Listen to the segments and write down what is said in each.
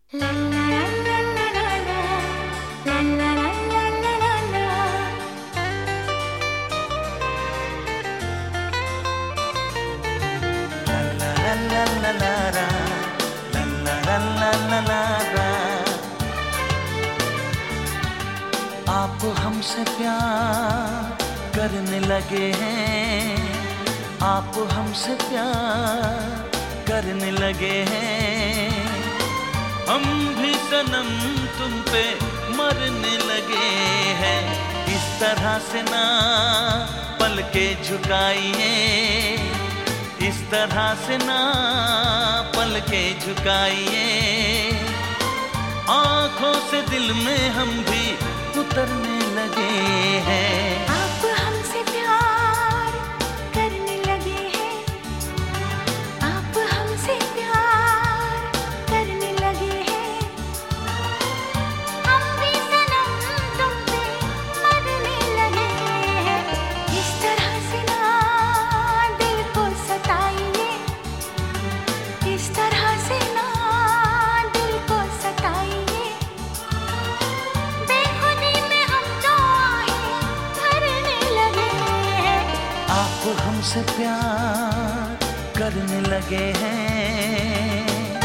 आप हमसे प्यार करने लगे हैं, आप हमसे प्यार करने लगे हैं। हम भी सनम तुम पे मरने लगे हैं। इस तरह से ना पल के झुकाइए, इस तरह से ना पल के झुकाइए। आँखों से दिल में हम भी उतरने लगे हैं। आप हमसे प्यार करने लगे हैं, आप हमसे प्यार करने लगे हैं। हम भी सनम तुम पे मरने लगे हैं। इस तरह से ना दिल को सताइए, इस तरह से ना दिल को सताइए। आप हमसे प्यार करने लगे हैं।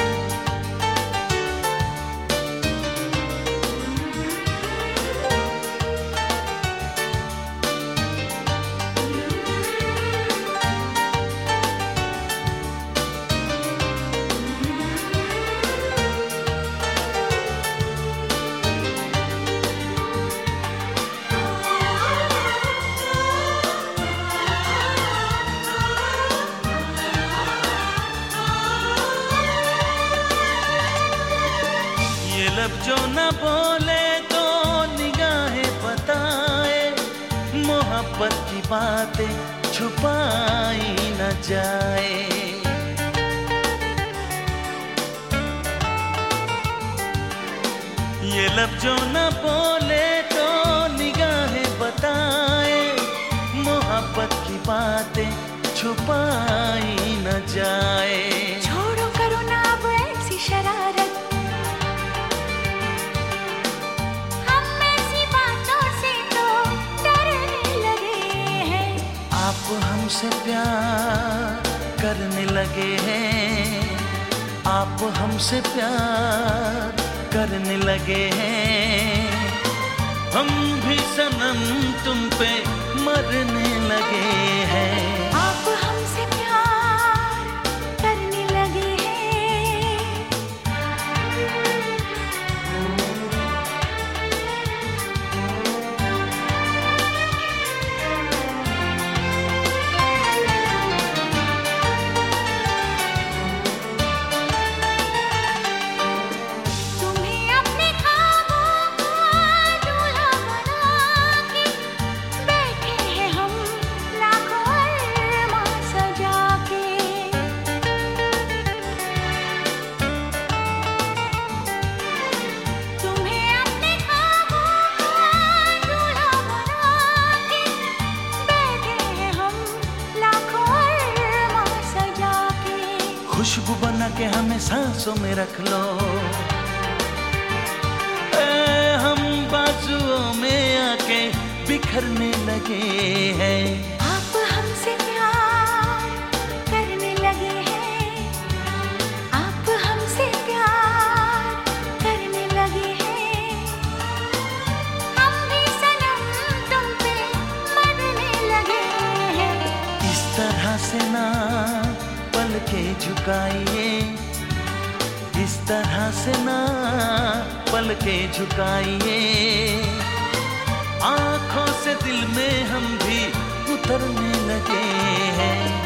लब जो न बोले तो निगाहें बताए, मोहब्बत की बातें छुपाई न जाए। ये लब जो न बोले तो निगाहें बताए, मोहब्बत की बातें छुपाई न जाए। छोड़ो करो ना अब ऐसी शरारत, आप हमसे प्यार करने लगे हैं, आप हमसे प्यार करने लगे हैं। हम भी सनम तुम पे मरने लगे हैं। आप हमसे प्यार करने लगे हैं। खुशबू बना के हमें सांसों में रख लो, हम बाजुओं में आके बिखरने लगे हैं। आप हमसे प्यार करने लगे हैं, आप हमसे प्यार करने लगे हैं। हम भी सनम तुम पे मरने लगे हैं। इस तरह से ना पल के झुकाइए, इस तरह से ना पल के झुकाइए। आँखों से दिल में हम भी उतरने लगे हैं।